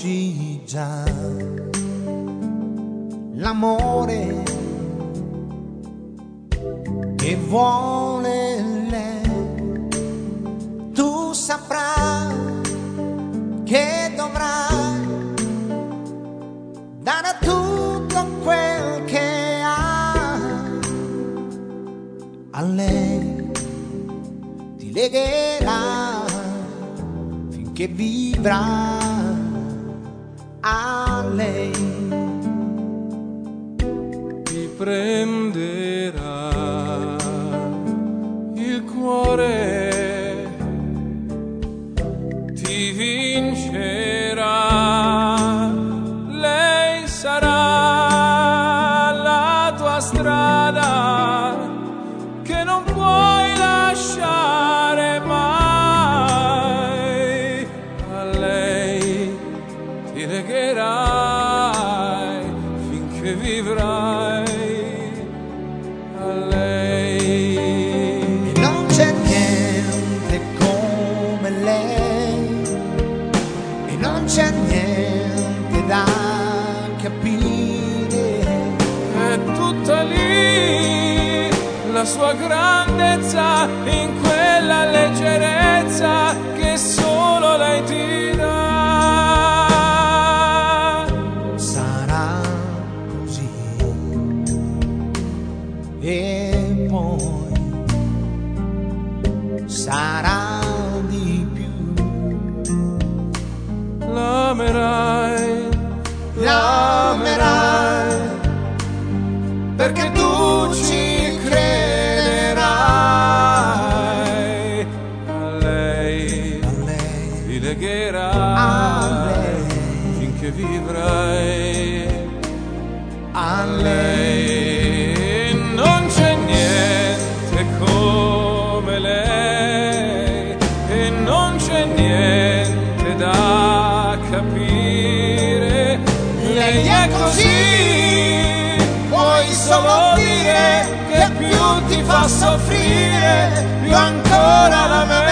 conosci già l'amore che vuole lei, tu saprai che dovrai dare tutto quel che hai a lei, ti legherai finché vivrà a lei, ti prenderà il cuore, ti vincerà, lei sarà la tua strada che non puoi lasciare mai, a lei ti legherai finché vivrai a lei. E non c'è niente come lei, e non c'è niente da capire, È tutta lì la sua grandezza, in quella leggerezza che solo lei ti dà. sarà così e poi sarà di più. L'amerai, L'amerai perché tu ci crederai, a lei a lei, ti a legherai lei, finché vivrai a a lei. lei. Non c'è niente come lei e non c'è niente da capire. Lei è così, puoi solo dire che più ti fa soffrire, più ancora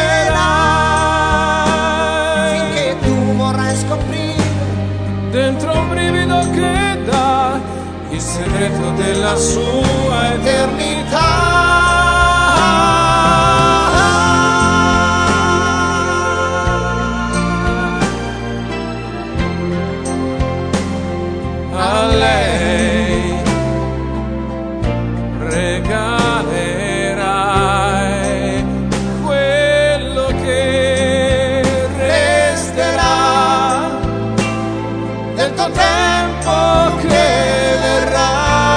l'amerai. Finché tu vorrai scoprire Dentro un brivido che dà il segreto della sua eternità. A lei regalerai quello che resterà del tuo tempo che verrà.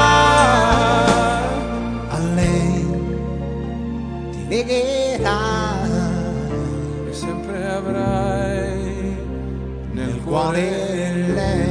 a lei, ti legherai E sempre avrai nel nel cuore cuore lei.